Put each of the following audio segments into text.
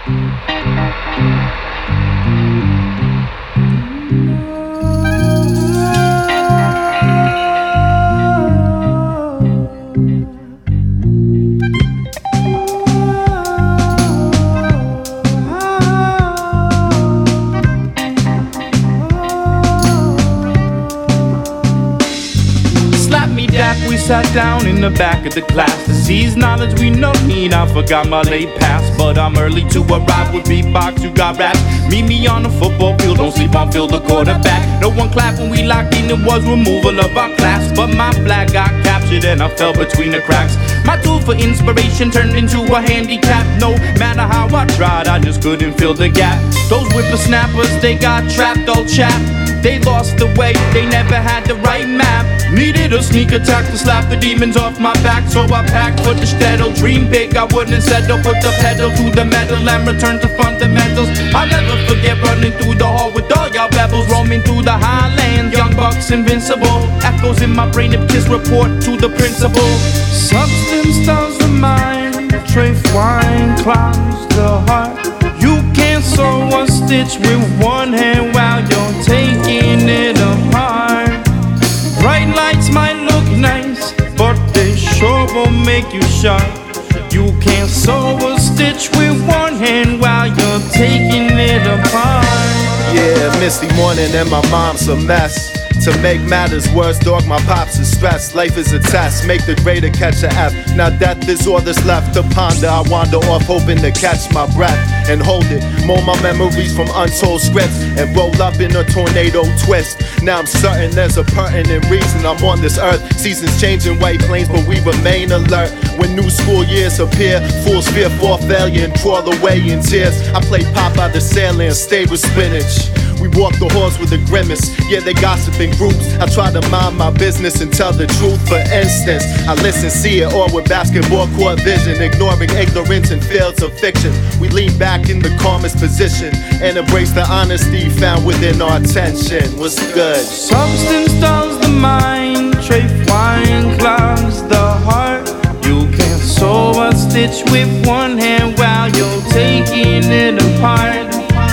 We sat down in the back of the class to seize knowledge we no need. I forgot my late past, but I'm early to arrive with beatbox. You got raps. Meet me on the football field, don't sleep on field, the quarterback. No one clapped when we locked in, it was removal of our class. But my flag got captured and I fell between the cracks. My tool for inspiration turned into a handicap. No matter how I tried, I just couldn't fill the gap. Those whippersnappers, they got trapped, old chap. They lost the way, they never had the right map. Needed a sneak attack to slap the demons off my back. So I packed for the shtetl, dream big, I wouldn't settle. Put the pedal to the metal and return to fundamentals. I'll never forget running through the hall with all y'all rebels. Roaming through the highlands, young bucks invincible. Echoes in my brain if kiss report to the principal. Substance dulls the mind, trafe wine clouds the heart. You can't sew a stitch with one hand while you're taking it apart. Bright lights might look nice, but they sure will make you sharp. You can't sew a stitch with one hand while you're taking it apart. Yeah, misty morning and my mom's a mess. To make matters worse, dog, my pops is stressed. Life is a test, make the grader catch a F. Now death is all that's left to ponder. I wander off hoping to catch my breath and hold it. Mold my memories from untold scripts and roll up in a tornado twist. Now I'm certain there's a pertinent reason I'm on this earth. Seasons changing white plains, but we remain alert. When new school years appear, fools fear for failure and crawl away in tears. I play pop out the sailor and stay with spinach. We walk the halls with a grimace, yeah, they gossip in groups. I try to mind my business and tell the truth. For instance, I listen, see it all with basketball court vision, ignoring ignorance and fields of fiction. We lean back in the calmest position and embrace the honesty found within our tension. What's good? Substance dulls the mind, trafe wine clouds the heart. You can't sew a stitch with one hand while you're taking it apart.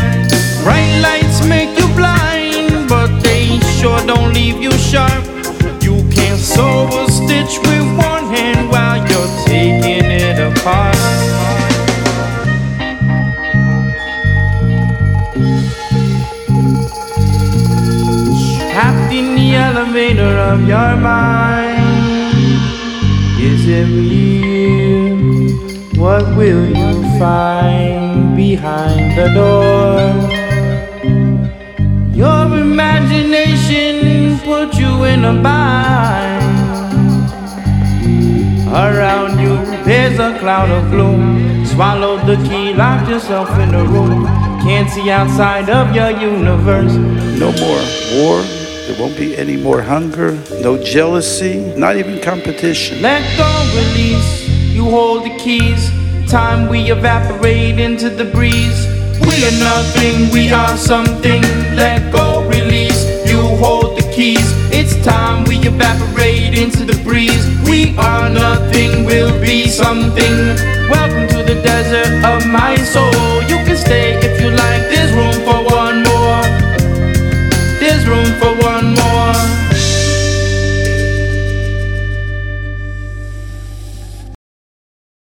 Bright lights make you blind, but they sure don't leave you sharp. You can't sew a stitch with one hand while you're taking it apart. Trapped in the elevator of your mind. Is it real? What will you find behind the door? Your imagination put you in a bind. Around you there's a cloud of gloom. Swallowed the key, locked yourself in a room. Can't see outside of your universe. No more war. There won't be any more hunger. No jealousy. Not even competition. Let go, release. You hold the keys. Time we evaporate into the breeze. We are nothing, we are something. Let go, release, you hold the keys. It's time we evaporate into the breeze. We are nothing, we'll be something. Welcome to the desert of my soul.